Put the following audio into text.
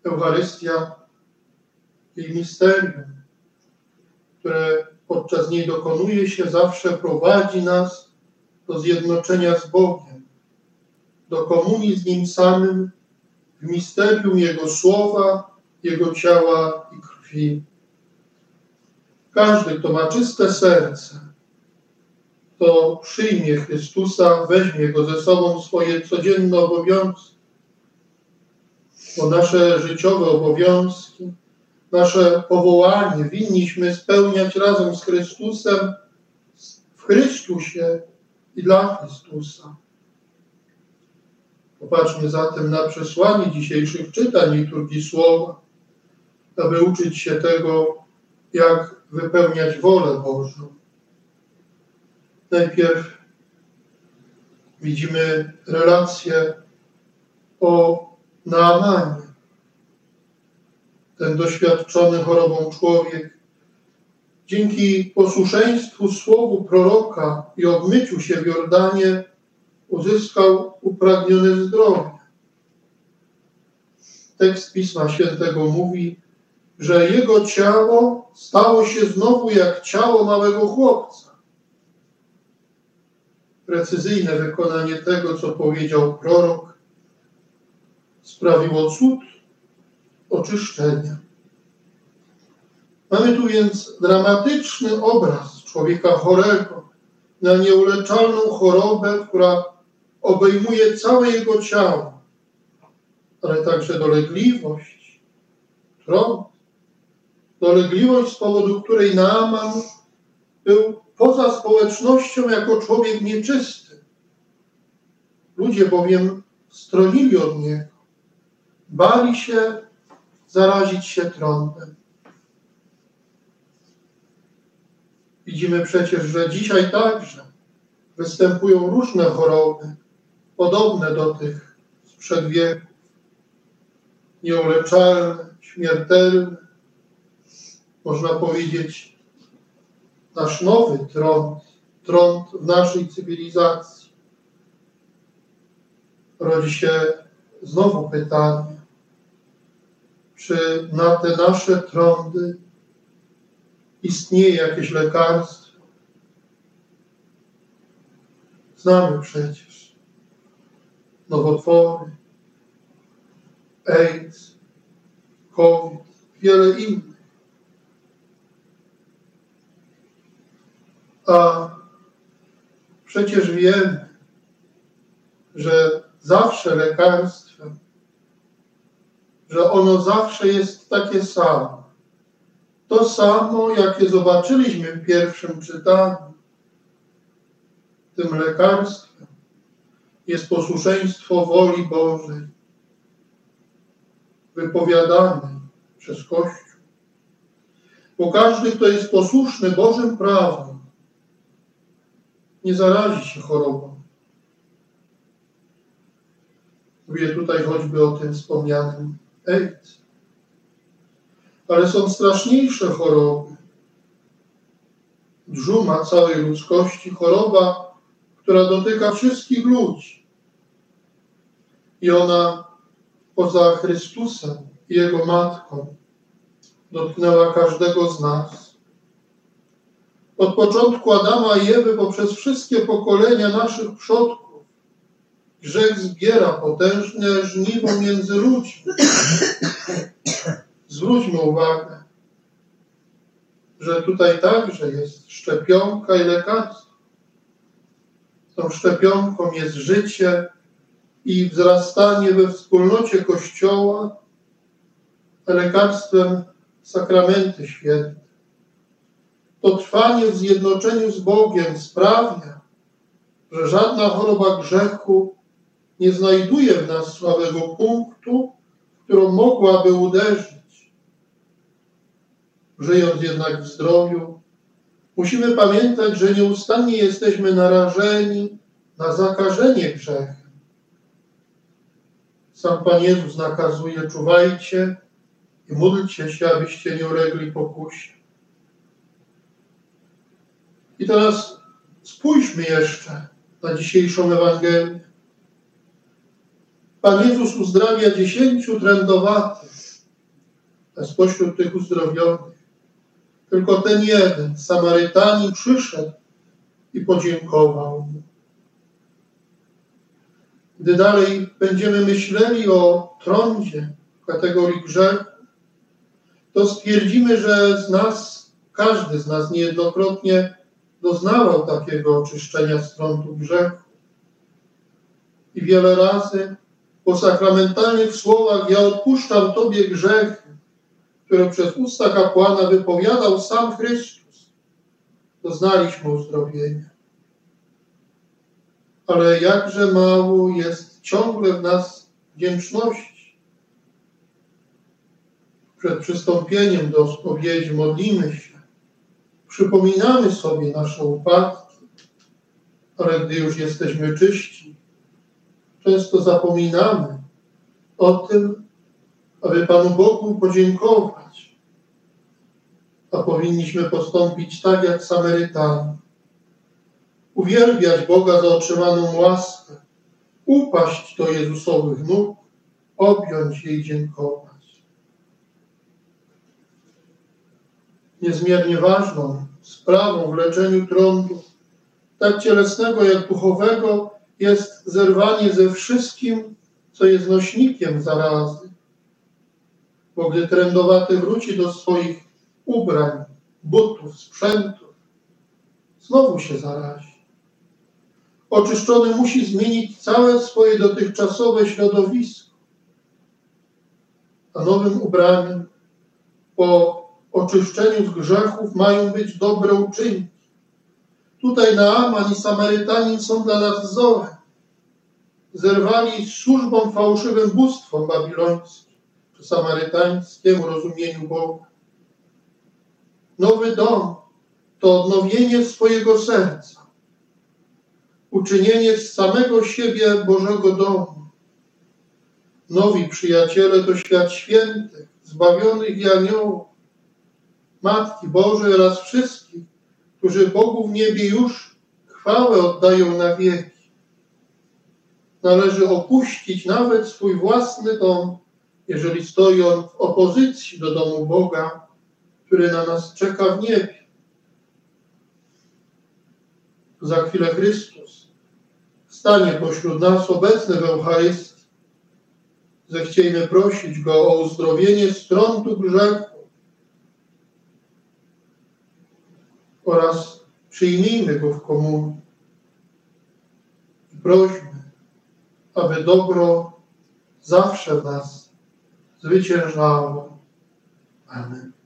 Eucharystia, jej misterium, które podczas niej dokonuje się, zawsze prowadzi nas do zjednoczenia z Bogiem, do komunii z Nim samym w misterium Jego słowa, Jego ciała i krwi. Każdy, kto ma czyste serce, kto przyjmie Chrystusa, weźmie Go ze sobą w swoje codzienne obowiązki, bo nasze życiowe obowiązki, nasze powołanie winniśmy spełniać razem z Chrystusem, w Chrystusie i dla Chrystusa. Popatrzmy zatem na przesłanie dzisiejszych czytań liturgii Słowa, aby uczyć się tego, jak wypełniać wolę Bożą. Najpierw widzimy relację o Naamanie. Ten doświadczony chorobą człowiek dzięki posłuszeństwu słowu proroka i obmyciu się w Jordanie uzyskał upragnione zdrowie. Tekst Pisma Świętego mówi, że jego ciało stało się znowu jak ciało małego chłopca. Precyzyjne wykonanie tego, co powiedział prorok, sprawiło cud oczyszczenia. Mamy tu więc dramatyczny obraz człowieka chorego na nieuleczalną chorobę, która obejmuje całe jego ciało, ale także dolegliwość, trąd, dolegliwość, z powodu której Naaman był poza społecznością jako człowiek nieczysty. Ludzie bowiem stronili od niego, bali się zarazić się trądem. Widzimy przecież, że dzisiaj także występują różne choroby, podobne do tych sprzed wieków, nieuleczalne, śmiertelne. Można powiedzieć, nasz nowy trąd w naszej cywilizacji. Rodzi się znowu pytanie, czy na te nasze trądy istnieje jakieś lekarstwo? Znamy przecież nowotwory, AIDS, COVID, wiele innych. A przecież wiemy, że zawsze lekarstwem, że ono zawsze jest takie samo. To samo, jakie zobaczyliśmy w pierwszym czytaniu. Tym lekarstwem jest posłuszeństwo woli Bożej, wypowiadanej przez Kościół. Bo każdy, kto jest posłuszny Bożym prawom, nie zarazi się chorobą. Mówię tutaj choćby o tym wspomnianym AIDS. Ale są straszniejsze choroby. Dżuma całej ludzkości, choroba, która dotyka wszystkich ludzi. I ona poza Chrystusem i Jego Matką dotknęła każdego z nas. Od początku Adama i Ewy poprzez wszystkie pokolenia naszych przodków grzech zbiera potężne żniwo między ludźmi. Zwróćmy uwagę, że tutaj także jest szczepionka i lekarstwo. Tą szczepionką jest życie i wzrastanie we wspólnocie Kościoła, a lekarstwem sakramenty święte. To trwanie w zjednoczeniu z Bogiem sprawia, że żadna choroba grzechu nie znajduje w nas słabego punktu, w którą mogłaby uderzyć. Żyjąc jednak w zdrowiu, musimy pamiętać, że nieustannie jesteśmy narażeni na zakażenie grzechem. Sam Pan Jezus nakazuje: czuwajcie i módlcie się, abyście nie ulegli pokusie. I teraz spójrzmy jeszcze na dzisiejszą Ewangelię. Pan Jezus uzdrawia 10 trędowatych, a spośród tych uzdrowionych tylko ten jeden, Samarytanin, przyszedł i podziękował mu. Gdy dalej będziemy myśleli o trądzie w kategorii grzechu, to stwierdzimy, że każdy z nas niejednokrotnie doznawał takiego oczyszczenia z trądu grzechu. I wiele razy po sakramentalnych słowach ja odpuszczam Tobie grzechy, które przez usta kapłana wypowiadał sam Chrystus, doznaliśmy uzdrowienia. Ale jakże mało jest ciągle w nas wdzięczności. Przed przystąpieniem do spowiedzi modlimy się, przypominamy sobie nasze upadki, ale gdy już jesteśmy czyści, często zapominamy o tym, aby Panu Bogu podziękować, a powinniśmy postąpić tak jak Samarytanie. Uwielbiać Boga za otrzymaną łaskę, upaść do Jezusowych nóg, objąć jej, dziękować. Niezmiernie ważną sprawą w leczeniu trądu, tak cielesnego jak duchowego, jest zerwanie ze wszystkim, co jest nośnikiem zarazy. Bo gdy trędowaty wróci do swoich ubrań, butów, sprzętów, znowu się zarazi. Oczyszczony musi zmienić całe swoje dotychczasowe środowisko. A nowym ubraniem po oczyszczeniu z grzechów mają być dobre uczynki. Tutaj Naaman i Samarytanin są dla nas wzorem. Zerwali z służbą fałszywym bóstwom babilońskim, czy samarytańskiemu rozumieniu Boga. Nowy dom to odnowienie swojego serca, uczynienie z samego siebie Bożego domu. Nowi przyjaciele to świat świętych, zbawionych i aniołów, Matki Bożej oraz wszystkich, którzy Bogu w niebie już chwałę oddają na wieki. Należy opuścić nawet swój własny dom, jeżeli stoi on w opozycji do domu Boga, który na nas czeka w niebie. Za chwilę Chrystus stanie pośród nas obecny w Eucharystii. Zechciejmy prosić Go o uzdrowienie z trądu grzechu oraz przyjmijmy Go w komunii. I prośmy, aby dobro zawsze w nas zwyciężało. Amen.